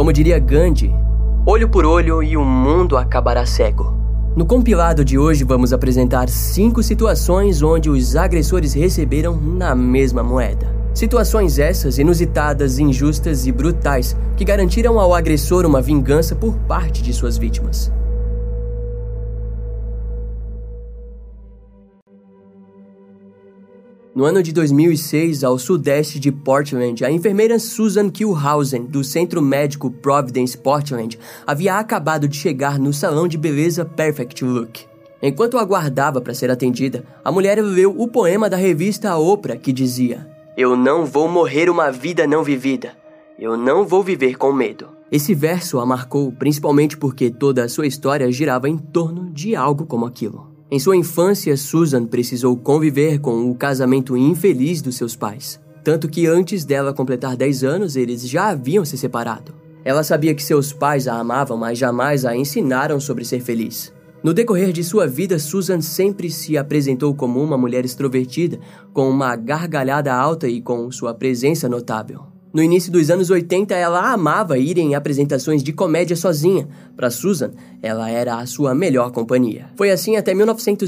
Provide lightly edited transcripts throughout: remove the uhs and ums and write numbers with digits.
Como diria Gandhi, olho por olho e o mundo acabará cego. No compilado de hoje vamos apresentar 5 situações onde os agressores receberam na mesma moeda. Situações essas inusitadas, injustas e brutais que garantiram ao agressor uma vingança por parte de suas vítimas. No ano de 2006, ao sudeste de Portland, a enfermeira Susan Kilhausen, do Centro Médico Providence Portland, havia acabado de chegar no salão de beleza Perfect Look. Enquanto aguardava para ser atendida, a mulher leu o poema da revista Oprah que dizia: "Eu não vou morrer uma vida não vivida. Eu não vou viver com medo." Esse verso a marcou principalmente porque toda a sua história girava em torno de algo como aquilo. Em sua infância, Susan precisou conviver com o casamento infeliz dos seus pais. Tanto que antes dela completar 10 anos, eles já haviam se separado. Ela sabia que seus pais a amavam, mas jamais a ensinaram sobre ser feliz. No decorrer de sua vida, Susan sempre se apresentou como uma mulher extrovertida, com uma gargalhada alta e com sua presença notável. No início dos anos 80, ela amava ir em apresentações de comédia sozinha. Para Susan, ela era a sua melhor companhia. Foi assim até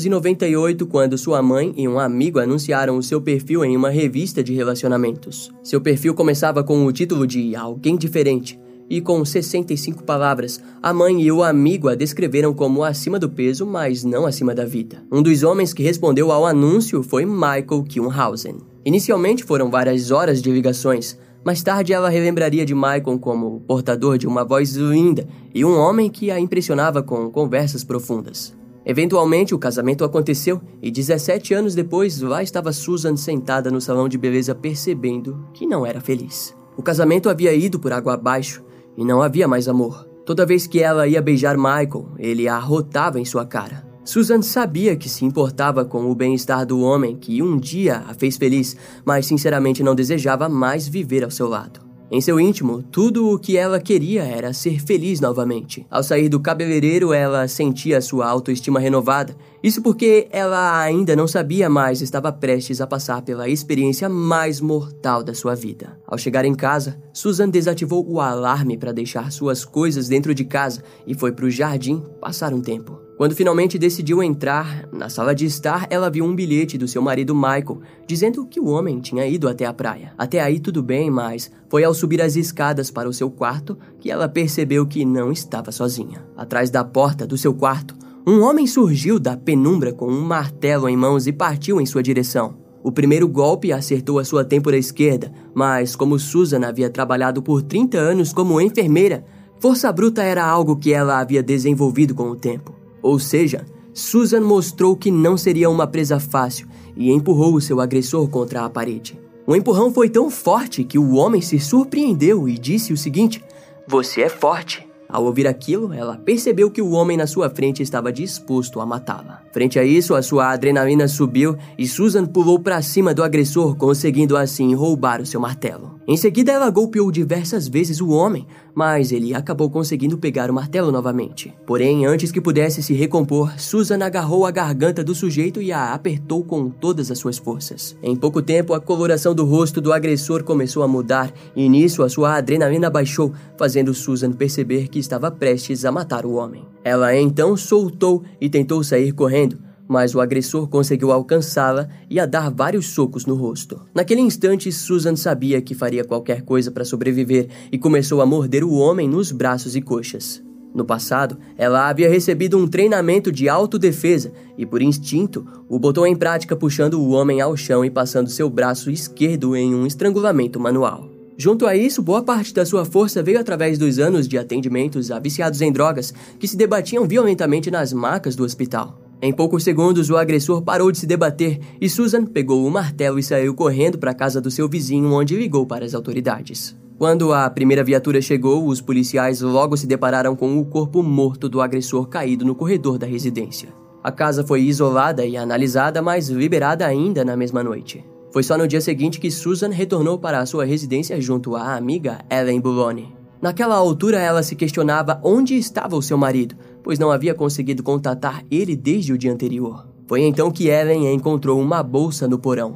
1998, quando sua mãe e um amigo anunciaram o seu perfil em uma revista de relacionamentos. Seu perfil começava com o título de Alguém Diferente, e com 65 palavras, a mãe e o amigo a descreveram como acima do peso, mas não acima da vida. Um dos homens que respondeu ao anúncio foi Michael Kilhausen. Inicialmente foram várias horas de ligações. Mais tarde ela relembraria de Michael como portador de uma voz linda e um homem que a impressionava com conversas profundas. Eventualmente o casamento aconteceu e 17 anos depois lá estava Susan sentada no salão de beleza percebendo que não era feliz. O casamento havia ido por água abaixo e não havia mais amor. Toda vez que ela ia beijar Michael, ele a arrotava em sua cara. Susan sabia que se importava com o bem-estar do homem que um dia a fez feliz, mas sinceramente não desejava mais viver ao seu lado. Em seu íntimo, tudo o que ela queria era ser feliz novamente. Ao sair do cabeleireiro, ela sentia sua autoestima renovada. Isso porque ela ainda não sabia, mas estava prestes a passar pela experiência mais mortal da sua vida. Ao chegar em casa, Susan desativou o alarme para deixar suas coisas dentro de casa e foi para o jardim passar um tempo. Quando finalmente decidiu entrar na sala de estar, ela viu um bilhete do seu marido Michael, dizendo que o homem tinha ido até a praia. Até aí tudo bem, mas foi ao subir as escadas para o seu quarto que ela percebeu que não estava sozinha. Atrás da porta do seu quarto, um homem surgiu da penumbra com um martelo em mãos e partiu em sua direção. O primeiro golpe acertou a sua têmpora esquerda, mas como Susan havia trabalhado por 30 anos como enfermeira, força bruta era algo que ela havia desenvolvido com o tempo. Ou seja, Susan mostrou que não seria uma presa fácil e empurrou o seu agressor contra a parede. O empurrão foi tão forte que o homem se surpreendeu e disse o seguinte: "Você é forte." Ao ouvir aquilo, ela percebeu que o homem na sua frente estava disposto a matá-la. Frente a isso, a sua adrenalina subiu e Susan pulou para cima do agressor, conseguindo assim roubar o seu martelo. Em seguida, ela golpeou diversas vezes o homem, mas ele acabou conseguindo pegar o martelo novamente. Porém, antes que pudesse se recompor, Susan agarrou a garganta do sujeito e a apertou com todas as suas forças. Em pouco tempo, a coloração do rosto do agressor começou a mudar e nisso a sua adrenalina baixou, fazendo Susan perceber que estava prestes a matar o homem. Ela então soltou e tentou sair correndo, mas o agressor conseguiu alcançá-la e a dar vários socos no rosto. Naquele instante, Susan sabia que faria qualquer coisa para sobreviver e começou a morder o homem nos braços e coxas. No passado, ela havia recebido um treinamento de autodefesa e, por instinto, o botou em prática puxando o homem ao chão e passando seu braço esquerdo em um estrangulamento manual. Junto a isso, boa parte da sua força veio através dos anos de atendimentos a viciados em drogas que se debatiam violentamente nas macas do hospital. Em poucos segundos, o agressor parou de se debater e Susan pegou o martelo e saiu correndo para a casa do seu vizinho, onde ligou para as autoridades. Quando a primeira viatura chegou, os policiais logo se depararam com o corpo morto do agressor caído no corredor da residência. A casa foi isolada e analisada, mas liberada ainda na mesma noite. Foi só no dia seguinte que Susan retornou para a sua residência junto à amiga Ellen Bulone. Naquela altura, ela se questionava onde estava o seu marido, pois não havia conseguido contatar ele desde o dia anterior. Foi então que Ellen encontrou uma bolsa no porão.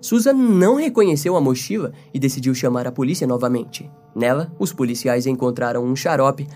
Susan não reconheceu a mochila e decidiu chamar a polícia novamente. Nela, os policiais encontraram um xarope,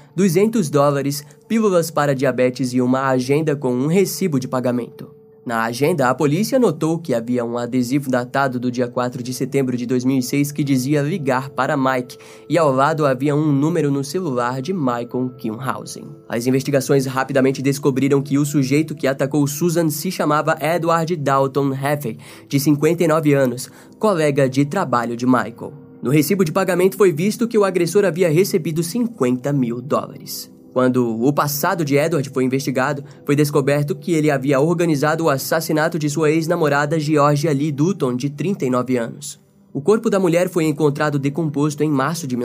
$200, pílulas para diabetes e uma agenda com um recibo de pagamento. Na agenda, a polícia notou que havia um adesivo datado do dia 4 de setembro de 2006 que dizia ligar para Mike, e ao lado havia um número no celular de Michael Kilhausen. As investigações rapidamente descobriram que o sujeito que atacou Susan se chamava Edward Dalton Heffey, de 59 anos, colega de trabalho de Michael. No recibo de pagamento foi visto que o agressor havia recebido $50 mil. Quando o passado de Edward foi investigado, foi descoberto que ele havia organizado o assassinato de sua ex-namorada Georgia Lee Dutton, de 39 anos. O corpo da mulher foi encontrado decomposto em março de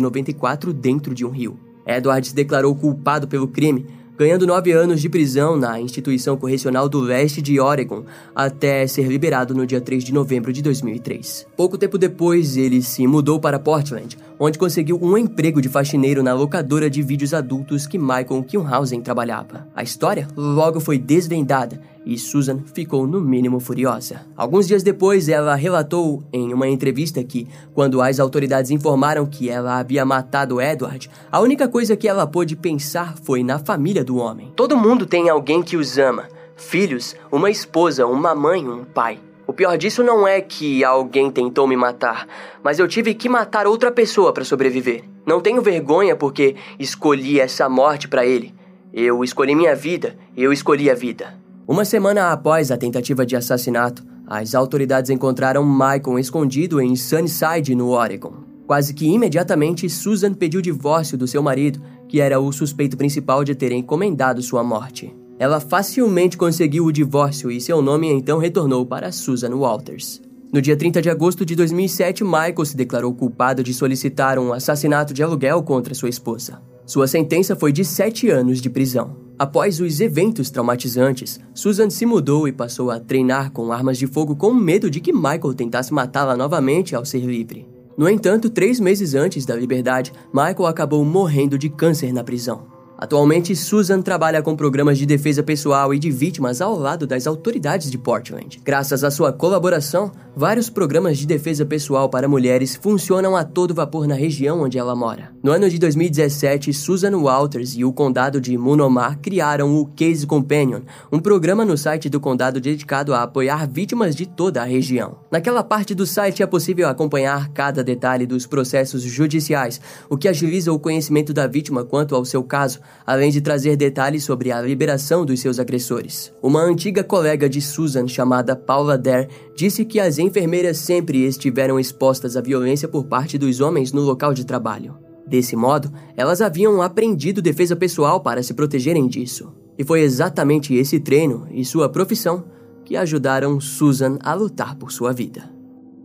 1994 dentro de um rio. Edward se declarou culpado pelo crime, ganhando 9 anos de prisão na instituição correcional do leste de Oregon, até ser liberado no dia 3 de novembro de 2003. Pouco tempo depois, ele se mudou para Portland, onde conseguiu um emprego de faxineiro na locadora de vídeos adultos que Michael Kilhausen trabalhava. A história logo foi desvendada e Susan ficou no mínimo furiosa. Alguns dias depois, ela relatou em uma entrevista que, quando as autoridades informaram que ela havia matado Edward, a única coisa que ela pôde pensar foi na família do homem. Todo mundo tem alguém que os ama. Filhos, uma esposa, uma mãe, um pai. O pior disso não é que alguém tentou me matar, mas eu tive que matar outra pessoa para sobreviver. Não tenho vergonha porque escolhi essa morte para ele. Eu escolhi minha vida, eu escolhi a vida. Uma semana após a tentativa de assassinato, as autoridades encontraram Michael escondido em Sunnyside, no Oregon. Quase que imediatamente, Susan pediu divórcio do seu marido, que era o suspeito principal de ter encomendado sua morte. Ela facilmente conseguiu o divórcio e seu nome então retornou para Susan Walters. No dia 30 de agosto de 2007, Michael se declarou culpado de solicitar um assassinato de aluguel contra sua esposa. Sua sentença foi de 7 anos de prisão. Após os eventos traumatizantes, Susan se mudou e passou a treinar com armas de fogo com medo de que Michael tentasse matá-la novamente ao ser livre. No entanto, 3 meses antes da liberdade, Michael acabou morrendo de câncer na prisão. Atualmente, Susan trabalha com programas de defesa pessoal e de vítimas ao lado das autoridades de Portland. Graças à sua colaboração, vários programas de defesa pessoal para mulheres funcionam a todo vapor na região onde ela mora. No ano de 2017, Susan Walters e o condado de Multnomah criaram o Case Companion, um programa no site do condado dedicado a apoiar vítimas de toda a região. Naquela parte do site é possível acompanhar cada detalhe dos processos judiciais, o que agiliza o conhecimento da vítima quanto ao seu caso, além de trazer detalhes sobre a liberação dos seus agressores. Uma antiga colega de Susan, chamada Paula Dare, disse que as enfermeiras sempre estiveram expostas à violência por parte dos homens no local de trabalho. Desse modo, elas haviam aprendido defesa pessoal para se protegerem disso. E foi exatamente esse treino e sua profissão que ajudaram Susan a lutar por sua vida.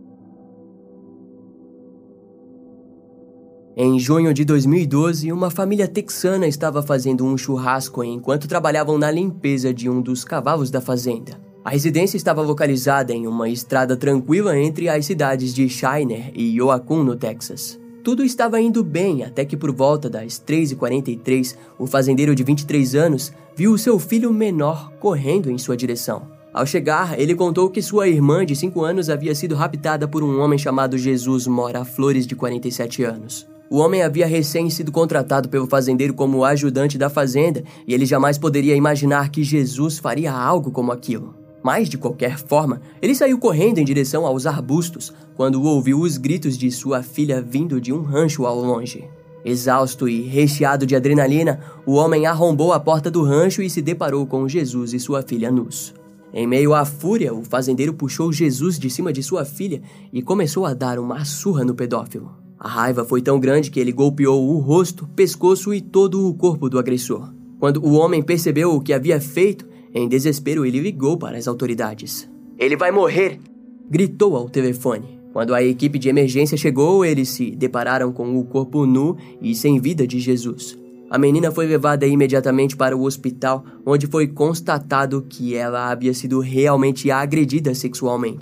Em junho de 2012, uma família texana estava fazendo um churrasco enquanto trabalhavam na limpeza de um dos cavalos da fazenda. A residência estava localizada em uma estrada tranquila entre as cidades de Shiner e Yoakum, no Texas. Tudo estava indo bem até que por volta das 3h43, o fazendeiro de 23 anos viu seu filho menor correndo em sua direção. Ao chegar, ele contou que sua irmã de 5 anos havia sido raptada por um homem chamado Jesus Mora Flores, de 47 anos. O homem havia recém sido contratado pelo fazendeiro como ajudante da fazenda e ele jamais poderia imaginar que Jesus faria algo como aquilo. Mas, de qualquer forma, ele saiu correndo em direção aos arbustos quando ouviu os gritos de sua filha vindo de um rancho ao longe. Exausto e recheado de adrenalina, o homem arrombou a porta do rancho e se deparou com Jesus e sua filha nus. Em meio à fúria, o fazendeiro puxou Jesus de cima de sua filha e começou a dar uma surra no pedófilo. A raiva foi tão grande que ele golpeou o rosto, pescoço e todo o corpo do agressor. Quando o homem percebeu o que havia feito, em desespero ele ligou para as autoridades. "Ele vai morrer!" gritou ao telefone. Quando a equipe de emergência chegou, eles se depararam com o corpo nu e sem vida de Jesus. A menina foi levada imediatamente para o hospital, onde foi constatado que ela havia sido realmente agredida sexualmente.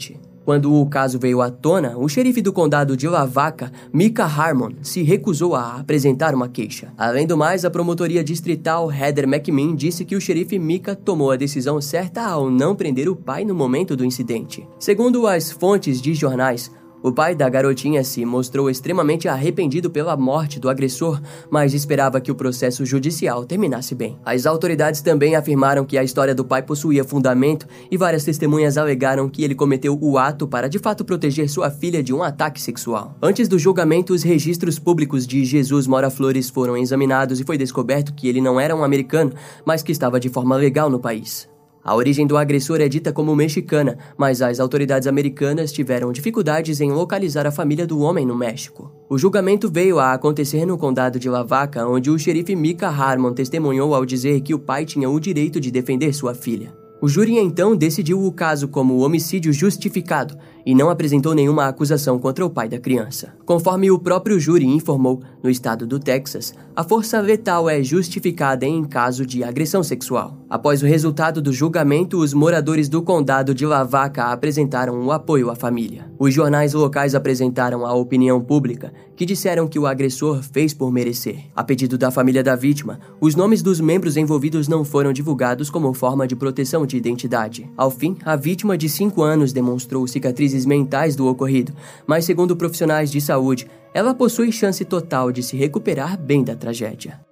Quando o caso veio à tona, o xerife do condado de Lavaca, Micah Harmon, se recusou a apresentar uma queixa. Além do mais, a promotoria distrital Heather McMinn disse que o xerife Micah tomou a decisão certa ao não prender o pai no momento do incidente. Segundo as fontes de jornais, o pai da garotinha se mostrou extremamente arrependido pela morte do agressor, mas esperava que o processo judicial terminasse bem. As autoridades também afirmaram que a história do pai possuía fundamento e várias testemunhas alegaram que ele cometeu o ato para de fato proteger sua filha de um ataque sexual. Antes do julgamento, os registros públicos de Jesus Mora Flores foram examinados e foi descoberto que ele não era um americano, mas que estava de forma legal no país. A origem do agressor é dita como mexicana, mas as autoridades americanas tiveram dificuldades em localizar a família do homem no México. O julgamento veio a acontecer no condado de Lavaca, onde o xerife Micah Harmon testemunhou ao dizer que o pai tinha o direito de defender sua filha. O júri então decidiu o caso como homicídio justificado e não apresentou nenhuma acusação contra o pai da criança. Conforme o próprio júri informou, no estado do Texas, a força letal é justificada em caso de agressão sexual. Após o resultado do julgamento, os moradores do condado de Lavaca apresentaram o apoio à família. Os jornais locais apresentaram a opinião pública, que disseram que o agressor fez por merecer. A pedido da família da vítima, os nomes dos membros envolvidos não foram divulgados como forma de proteção de identidade. Ao fim, a vítima de 5 anos demonstrou cicatrizes mentais do ocorrido, mas segundo profissionais de saúde, ela possui chance total de se recuperar bem da tragédia.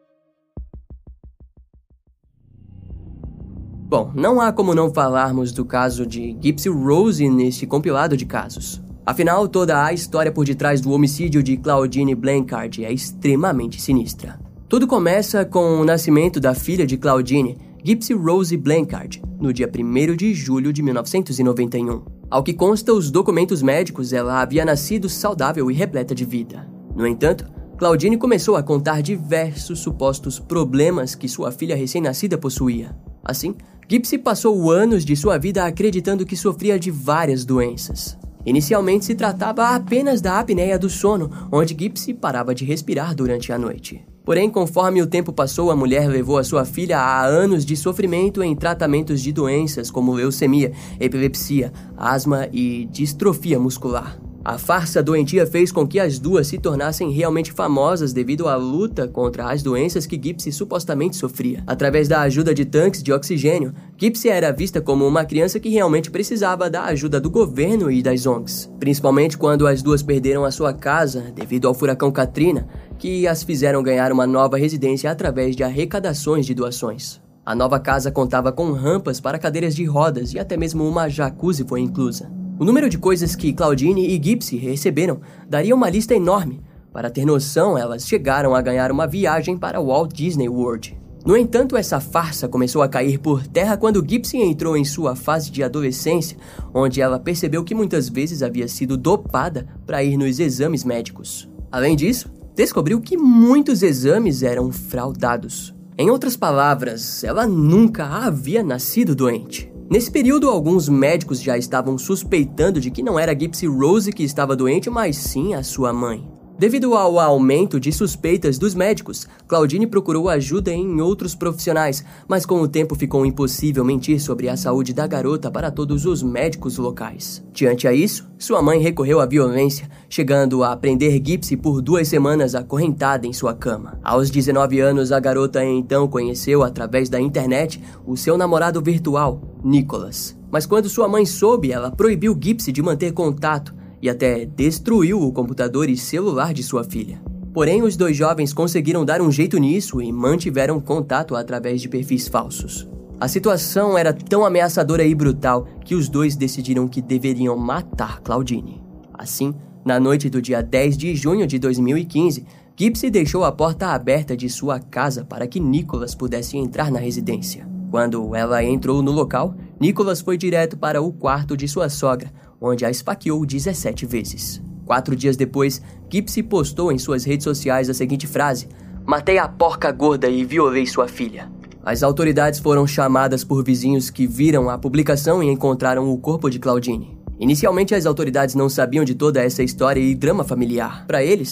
Bom, não há como não falarmos do caso de Gypsy Rose neste compilado de casos. Afinal, toda a história por detrás do homicídio de Claudine Blanchard é extremamente sinistra. Tudo começa com o nascimento da filha de Claudine, Gypsy Rose Blanchard, no dia 1º de julho de 1991. Ao que consta os documentos médicos, ela havia nascido saudável e repleta de vida. No entanto, Claudine começou a contar diversos supostos problemas que sua filha recém-nascida possuía. Assim, Gypsy passou anos de sua vida acreditando que sofria de várias doenças. Inicialmente se tratava apenas da apneia do sono, onde Gypsy parava de respirar durante a noite. Porém, conforme o tempo passou, a mulher levou a sua filha a anos de sofrimento em tratamentos de doenças como leucemia, epilepsia, asma e distrofia muscular. A farsa doentia fez com que as duas se tornassem realmente famosas devido à luta contra as doenças que Gypsy supostamente sofria. Através da ajuda de tanques de oxigênio, Gypsy era vista como uma criança que realmente precisava da ajuda do governo e das ONGs. Principalmente quando as duas perderam a sua casa devido ao furacão Katrina, que as fizeram ganhar uma nova residência através de arrecadações de doações. A nova casa contava com rampas para cadeiras de rodas e até mesmo uma jacuzzi foi inclusa. O número de coisas que Claudine e Gypsy receberam daria uma lista enorme. Para ter noção, elas chegaram a ganhar uma viagem para Walt Disney World. No entanto, essa farsa começou a cair por terra quando Gypsy entrou em sua fase de adolescência, onde ela percebeu que muitas vezes havia sido dopada para ir nos exames médicos. Além disso, descobriu que muitos exames eram fraudados. Em outras palavras, ela nunca havia nascido doente. Nesse período, alguns médicos já estavam suspeitando de que não era Gypsy Rose que estava doente, mas sim a sua mãe. Devido ao aumento de suspeitas dos médicos, Claudine procurou ajuda em outros profissionais, mas com o tempo ficou impossível mentir sobre a saúde da garota para todos os médicos locais. Diante a isso, sua mãe recorreu à violência, chegando a prender Gypsy por 2 semanas acorrentada em sua cama. Aos 19 anos, a garota então conheceu através da internet o seu namorado virtual, Nicholas. Mas quando sua mãe soube, ela proibiu Gypsy de manter contato, e até destruiu o computador e celular de sua filha. Porém, os 2 jovens conseguiram dar um jeito nisso e mantiveram contato através de perfis falsos. A situação era tão ameaçadora e brutal que os 2 decidiram que deveriam matar Claudine. Assim, na noite do dia 10 de junho de 2015, Gypsy deixou a porta aberta de sua casa para que Nicholas pudesse entrar na residência. Quando ela entrou no local, Nicholas foi direto para o quarto de sua sogra, onde a esfaqueou 17 vezes. 4 dias depois, Gypsy postou em suas redes sociais a seguinte frase: "Matei a porca gorda e violei sua filha." As autoridades foram chamadas por vizinhos que viram a publicação e encontraram o corpo de Claudine. Inicialmente, as autoridades não sabiam de toda essa história e drama familiar. Para eles,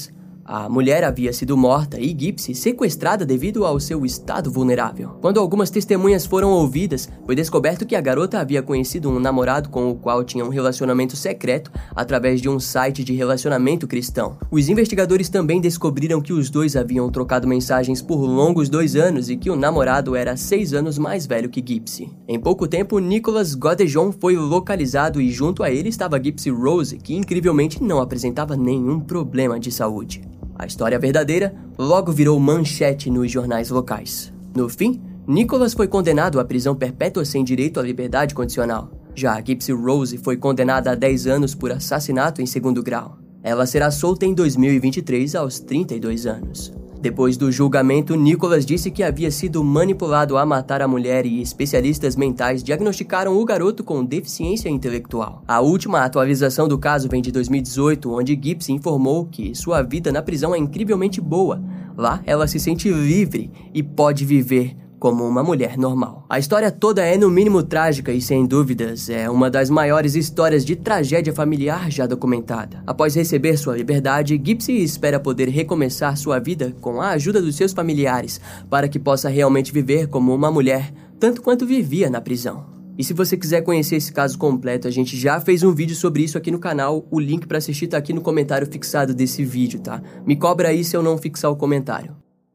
A mulher havia sido morta e Gypsy sequestrada devido ao seu estado vulnerável. Quando algumas testemunhas foram ouvidas, foi descoberto que a garota havia conhecido um namorado com o qual tinha um relacionamento secreto através de um site de relacionamento cristão. Os investigadores também descobriram que os dois haviam trocado mensagens por longos 2 anos e que o namorado era 6 anos mais velho que Gypsy. Em pouco tempo, Nicholas Godejohn foi localizado e junto a ele estava Gypsy Rose, que incrivelmente não apresentava nenhum problema de saúde. A história verdadeira logo virou manchete nos jornais locais. No fim, Nicholas foi condenado à prisão perpétua sem direito à liberdade condicional. Já Gypsy Rose foi condenada a 10 anos por assassinato em segundo grau. Ela será solta em 2023 aos 32 anos. Depois do julgamento, Nicholas disse que havia sido manipulado a matar a mulher e especialistas mentais diagnosticaram o garoto com deficiência intelectual. A última atualização do caso vem de 2018, onde Gypsy informou que sua vida na prisão é incrivelmente boa. Lá, ela se sente livre e pode viver como uma mulher normal. A história toda é no mínimo trágica e, sem dúvidas, é uma das maiores histórias de tragédia familiar já documentada. Após receber sua liberdade, Gypsy espera poder recomeçar sua vida com a ajuda dos seus familiares, para que possa realmente viver como uma mulher, tanto quanto vivia na prisão. E se você quiser conhecer esse caso completo, a gente já fez um vídeo sobre isso aqui no canal, o link para assistir tá aqui no comentário fixado desse vídeo, tá? Me cobra aí se eu não fixar o comentário.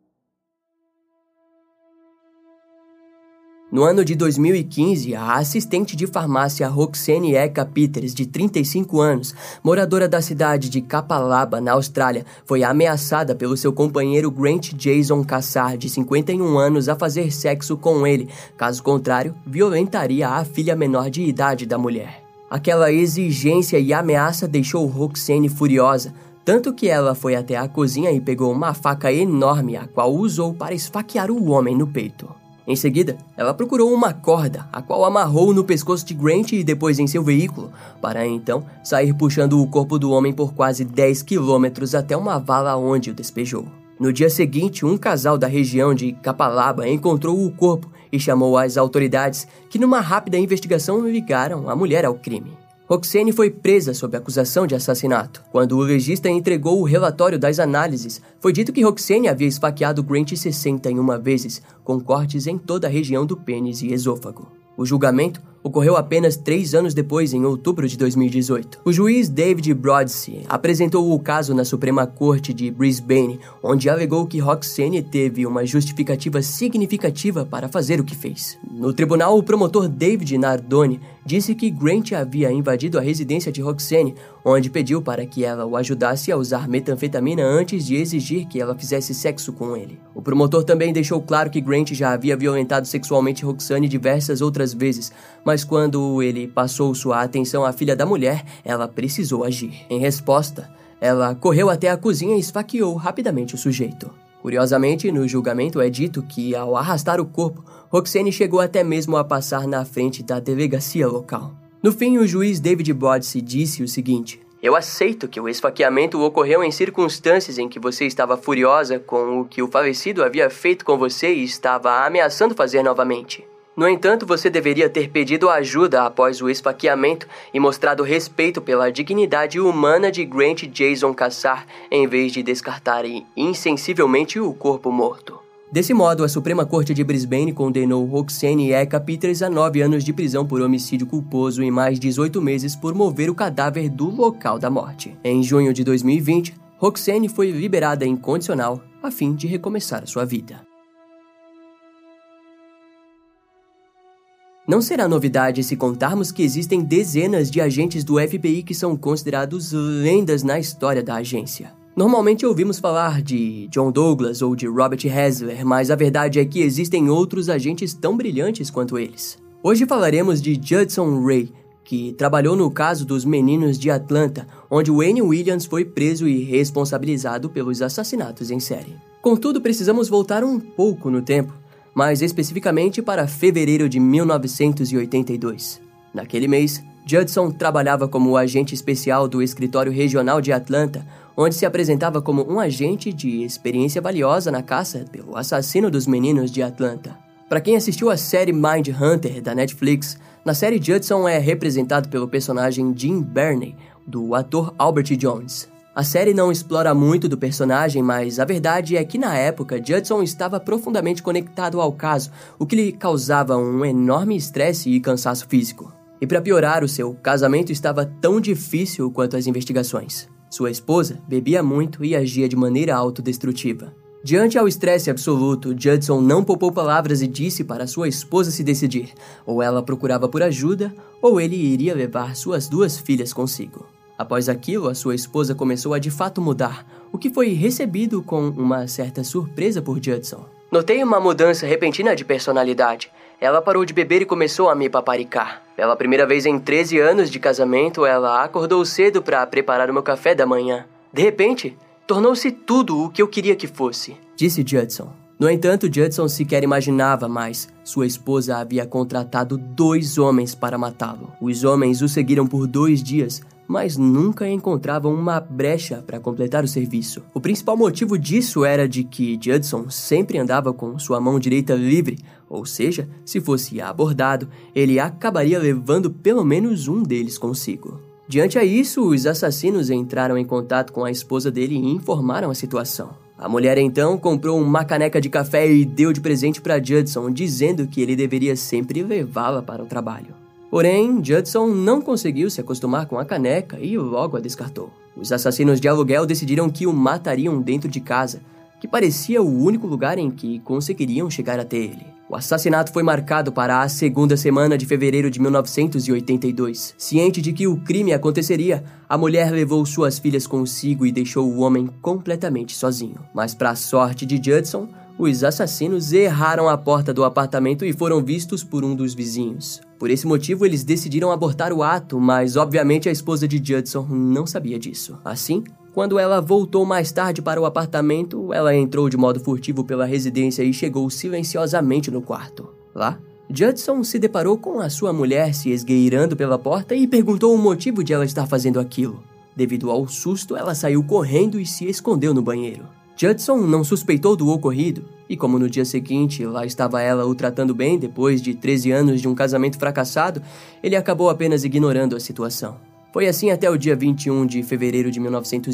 No ano de 2015, a assistente de farmácia Roxane Eka Peters, de 35 anos, moradora da cidade de Kapalaba, na Austrália, foi ameaçada pelo seu companheiro Grant Jason Cassar, de 51 anos, a fazer sexo com ele. Caso contrário, violentaria a filha menor de idade da mulher. Aquela exigência e ameaça deixou Roxane furiosa, tanto que ela foi até a cozinha e pegou uma faca enorme, a qual usou para esfaquear o homem no peito. Em seguida, ela procurou uma corda, a qual amarrou no pescoço de Grant e depois em seu veículo, para então sair puxando o corpo do homem por quase 10 quilômetros até uma vala onde o despejou. No dia seguinte, um casal da região de Kapalaba encontrou o corpo e chamou as autoridades, que numa rápida investigação ligaram a mulher ao crime. Roxane foi presa sob acusação de assassinato. Quando o legista entregou o relatório das análises, foi dito que Roxane havia esfaqueado Grant 61 vezes, com cortes em toda a região do pênis e esôfago. O julgamento ocorreu apenas 3 anos depois, em outubro de 2018. O juiz David Brodsky apresentou o caso na Suprema Corte de Brisbane, onde alegou que Roxane teve uma justificativa significativa para fazer o que fez. No tribunal, o promotor David Nardone disse que Grant havia invadido a residência de Roxane, onde pediu para que ela o ajudasse a usar metanfetamina antes de exigir que ela fizesse sexo com ele. O promotor também deixou claro que Grant já havia violentado sexualmente Roxane diversas outras vezes, mas quando ele passou sua atenção à filha da mulher, ela precisou agir. Em resposta, ela correu até a cozinha e esfaqueou rapidamente o sujeito. Curiosamente, no julgamento é dito que, ao arrastar o corpo, Roxane chegou até mesmo a passar na frente da delegacia local. No fim, o juiz David Brodsky disse o seguinte: "Eu aceito que o esfaqueamento ocorreu em circunstâncias em que você estava furiosa com o que o falecido havia feito com você e estava ameaçando fazer novamente. No entanto, você deveria ter pedido ajuda após o esfaqueamento e mostrado respeito pela dignidade humana de Grant Jason Cassar, em vez de descartar insensivelmente o corpo morto." Desse modo, a Suprema Corte de Brisbane condenou Roxane Eka Peters a 9 anos de prisão por homicídio culposo e mais 18 meses por mover o cadáver do local da morte. Em junho de 2020, Roxane foi liberada incondicional a fim de recomeçar a sua vida. Não será novidade se contarmos que existem dezenas de agentes do FBI que são considerados lendas na história da agência. Normalmente ouvimos falar de John Douglas ou de Robert Hasler, mas a verdade é que existem outros agentes tão brilhantes quanto eles. Hoje falaremos de Judson Ray, que trabalhou no caso dos meninos de Atlanta, onde Wayne Williams foi preso e responsabilizado pelos assassinatos em série. Contudo, precisamos voltar um pouco no tempo, mais especificamente para fevereiro de 1982. Naquele mês, Judson trabalhava como agente especial do escritório regional de Atlanta, onde se apresentava como um agente de experiência valiosa na caça pelo assassino dos meninos de Atlanta. Para quem assistiu a série Mindhunter da Netflix, na série Judson é representado pelo personagem Jim Berney, do ator Albert Jones. A série não explora muito do personagem, mas a verdade é que na época, Judson estava profundamente conectado ao caso, o que lhe causava um enorme estresse e cansaço físico. E para piorar, o seu casamento estava tão difícil quanto as investigações. Sua esposa bebia muito e agia de maneira autodestrutiva. Diante ao estresse absoluto, Judson não poupou palavras e disse para sua esposa se decidir. Ou ela procurava por ajuda, ou ele iria levar suas 2 filhas consigo. Após aquilo, a sua esposa começou a de fato mudar, o que foi recebido com uma certa surpresa por Judson. Notei uma mudança repentina de personalidade. Ela parou de beber e começou a me paparicar. Pela primeira vez em 13 anos de casamento, ela acordou cedo para preparar o meu café da manhã. De repente, tornou-se tudo o que eu queria que fosse, disse Judson. No entanto, Judson sequer imaginava, mas sua esposa havia contratado 2 homens para matá-lo. Os homens o seguiram por 2 dias, mas nunca encontravam uma brecha para completar o serviço. O principal motivo disso era de que Judson sempre andava com sua mão direita livre, ou seja, se fosse abordado, ele acabaria levando pelo menos um deles consigo. Diante a isso, os assassinos entraram em contato com a esposa dele e informaram a situação. A mulher então comprou uma caneca de café e deu de presente para Judson, dizendo que ele deveria sempre levá-la para o trabalho. Porém, Judson não conseguiu se acostumar com a caneca e logo a descartou. Os assassinos de aluguel decidiram que o matariam dentro de casa, que parecia o único lugar em que conseguiriam chegar até ele. O assassinato foi marcado para a 2ª semana de fevereiro de 1982. Ciente de que o crime aconteceria, a mulher levou suas filhas consigo e deixou o homem completamente sozinho. Mas, para a sorte de Judson, os assassinos erraram a porta do apartamento e foram vistos por um dos vizinhos. Por esse motivo, eles decidiram abortar o ato, mas obviamente a esposa de Judson não sabia disso. Assim, quando ela voltou mais tarde para o apartamento, ela entrou de modo furtivo pela residência e chegou silenciosamente no quarto. Lá, Judson se deparou com a sua mulher se esgueirando pela porta e perguntou o motivo de ela estar fazendo aquilo. Devido ao susto, ela saiu correndo e se escondeu no banheiro. Judson não suspeitou do ocorrido, e como no dia seguinte lá estava ela o tratando bem depois de 13 anos de um casamento fracassado, ele acabou apenas ignorando a situação. Foi assim até o dia 21 de fevereiro de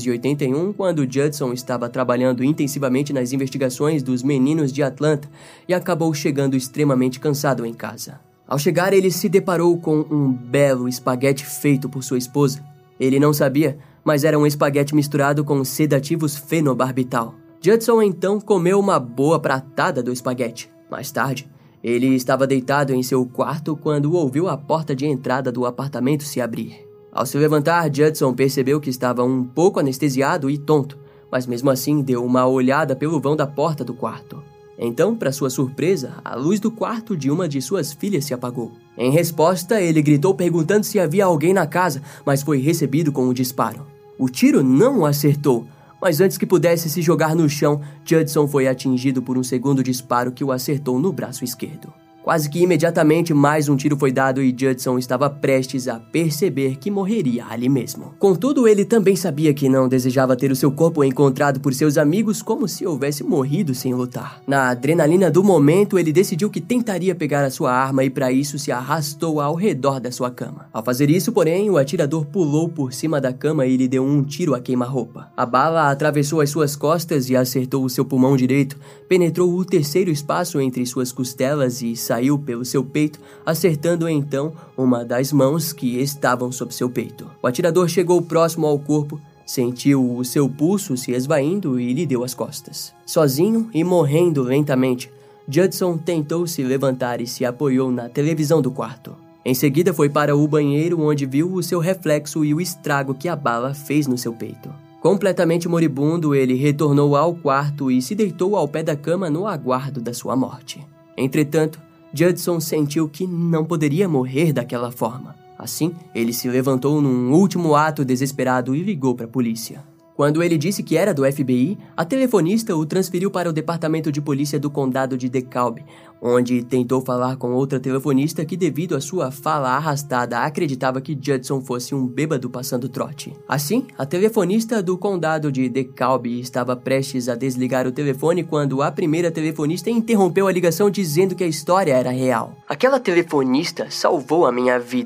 1981, quando Judson estava trabalhando intensivamente nas investigações dos meninos de Atlanta e acabou chegando extremamente cansado em casa. Ao chegar, ele se deparou com um belo espaguete feito por sua esposa. Ele não sabia, mas era um espaguete misturado com sedativos fenobarbital. Judson então comeu uma boa pratada do espaguete. Mais tarde, ele estava deitado em seu quarto quando ouviu a porta de entrada do apartamento se abrir. Ao se levantar, Judson percebeu que estava um pouco anestesiado e tonto, mas mesmo assim deu uma olhada pelo vão da porta do quarto. Então, para sua surpresa, a luz do quarto de uma de suas filhas se apagou. Em resposta, ele gritou perguntando se havia alguém na casa, mas foi recebido com um disparo. O tiro não o acertou, mas antes que pudesse se jogar no chão, Judson foi atingido por um segundo disparo que o acertou no braço esquerdo. Quase que imediatamente mais um tiro foi dado e Judson estava prestes a perceber que morreria ali mesmo. Contudo, ele também sabia que não desejava ter o seu corpo encontrado por seus amigos como se houvesse morrido sem lutar. Na adrenalina do momento, ele decidiu que tentaria pegar a sua arma e para isso se arrastou ao redor da sua cama. Ao fazer isso, porém, o atirador pulou por cima da cama e lhe deu um tiro a queima-roupa. A bala atravessou as suas costas e acertou o seu pulmão direito, penetrou o terceiro espaço entre suas costelas e saiu pelo seu peito, acertando então uma das mãos que estavam sob seu peito. O atirador chegou próximo ao corpo, sentiu o seu pulso se esvaindo e lhe deu as costas. Sozinho e morrendo lentamente, Judson tentou se levantar e se apoiou na televisão do quarto. Em seguida foi para o banheiro, onde viu o seu reflexo e o estrago que a bala fez no seu peito. Completamente moribundo, ele retornou ao quarto e se deitou ao pé da cama no aguardo da sua morte. Entretanto, Judson sentiu que não poderia morrer daquela forma. Assim, ele se levantou num último ato desesperado e ligou para a polícia. Quando ele disse que era do FBI, a telefonista o transferiu para o departamento de polícia do condado de DeKalb, onde tentou falar com outra telefonista que, devido à sua fala arrastada, acreditava que Judson fosse um bêbado passando trote. Assim, a telefonista do condado de DeKalb estava prestes a desligar o telefone quando a primeira telefonista interrompeu a ligação dizendo que a história era real. Aquela telefonista salvou a minha vida.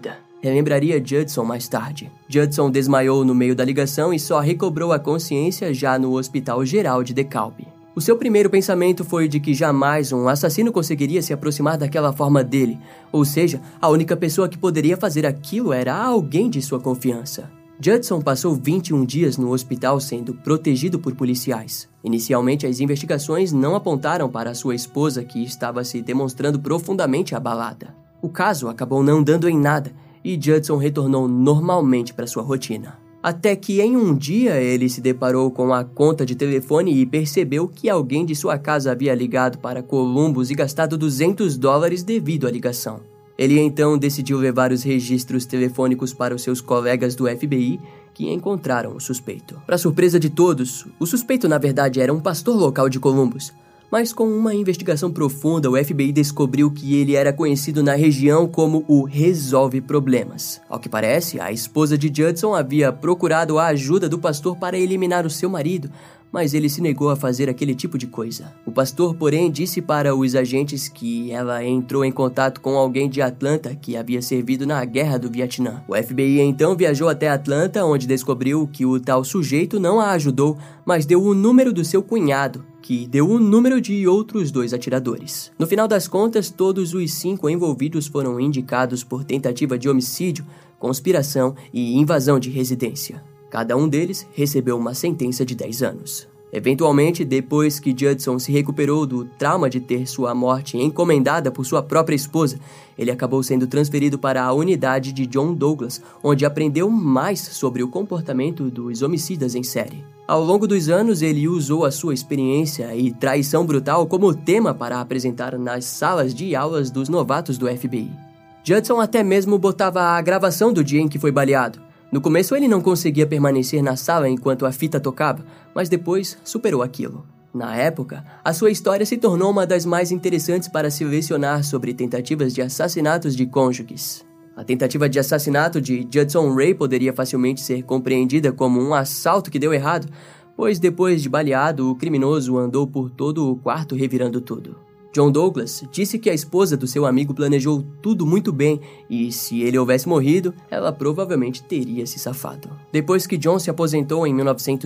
relembraria Judson mais tarde. Judson desmaiou no meio da ligação e só recobrou a consciência já no Hospital Geral de DeKalb. O seu primeiro pensamento foi de que jamais um assassino conseguiria se aproximar daquela forma dele, ou seja, a única pessoa que poderia fazer aquilo era alguém de sua confiança. Judson passou 21 dias no hospital sendo protegido por policiais. Inicialmente, as investigações não apontaram para sua esposa, que estava se demonstrando profundamente abalada. O caso acabou não dando em nada e Judson retornou normalmente para sua rotina. Até que em um dia ele se deparou com a conta de telefone e percebeu que alguém de sua casa havia ligado para Columbus e gastado $200 devido à ligação. Ele então decidiu levar os registros telefônicos para os seus colegas do FBI, que encontraram o suspeito. Para surpresa de todos, o suspeito na verdade era um pastor local de Columbus. Mas com uma investigação profunda, o FBI descobriu que ele era conhecido na região como o Resolve Problemas. Ao que parece, a esposa de Judson havia procurado a ajuda do pastor para eliminar o seu marido, mas ele se negou a fazer aquele tipo de coisa. O pastor, porém, disse para os agentes que ela entrou em contato com alguém de Atlanta que havia servido na Guerra do Vietnã. O FBI então viajou até Atlanta, onde descobriu que o tal sujeito não a ajudou, mas deu o número do seu cunhado, que deu o número de outros 2 atiradores. No final das contas, todos os 5 envolvidos foram indicados por tentativa de homicídio, conspiração e invasão de residência. Cada um deles recebeu uma sentença de 10 anos. Eventualmente, depois que Judson se recuperou do trauma de ter sua morte encomendada por sua própria esposa, ele acabou sendo transferido para a unidade de John Douglas, onde aprendeu mais sobre o comportamento dos homicidas em série. Ao longo dos anos, ele usou a sua experiência e traição brutal como tema para apresentar nas salas de aulas dos novatos do FBI. Judson até mesmo botava a gravação do dia em que foi baleado. No começo ele não conseguia permanecer na sala enquanto a fita tocava, mas depois superou aquilo. Na época, a sua história se tornou uma das mais interessantes para se lecionar sobre tentativas de assassinatos de cônjuges. A tentativa de assassinato de Judson Ray poderia facilmente ser compreendida como um assalto que deu errado, pois depois de baleado, o criminoso andou por todo o quarto revirando tudo. John Douglas disse que a esposa do seu amigo planejou tudo muito bem e, se ele houvesse morrido, ela provavelmente teria se safado. Depois que John se aposentou em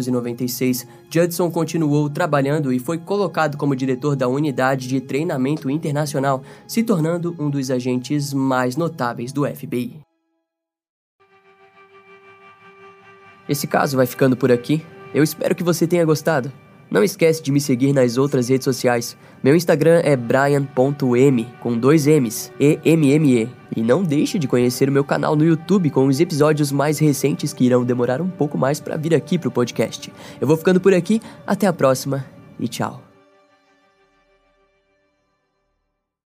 1996, Judson continuou trabalhando e foi colocado como diretor da unidade de treinamento internacional, se tornando um dos agentes mais notáveis do FBI. Esse caso vai ficando por aqui. Eu espero que você tenha gostado. Não esquece de me seguir nas outras redes sociais. Meu Instagram é brian.m, com 2 M's, E-M-M-E. E não deixe de conhecer o meu canal no YouTube com os episódios mais recentes que irão demorar um pouco mais para vir aqui pro podcast. Eu vou ficando por aqui, até a próxima e tchau.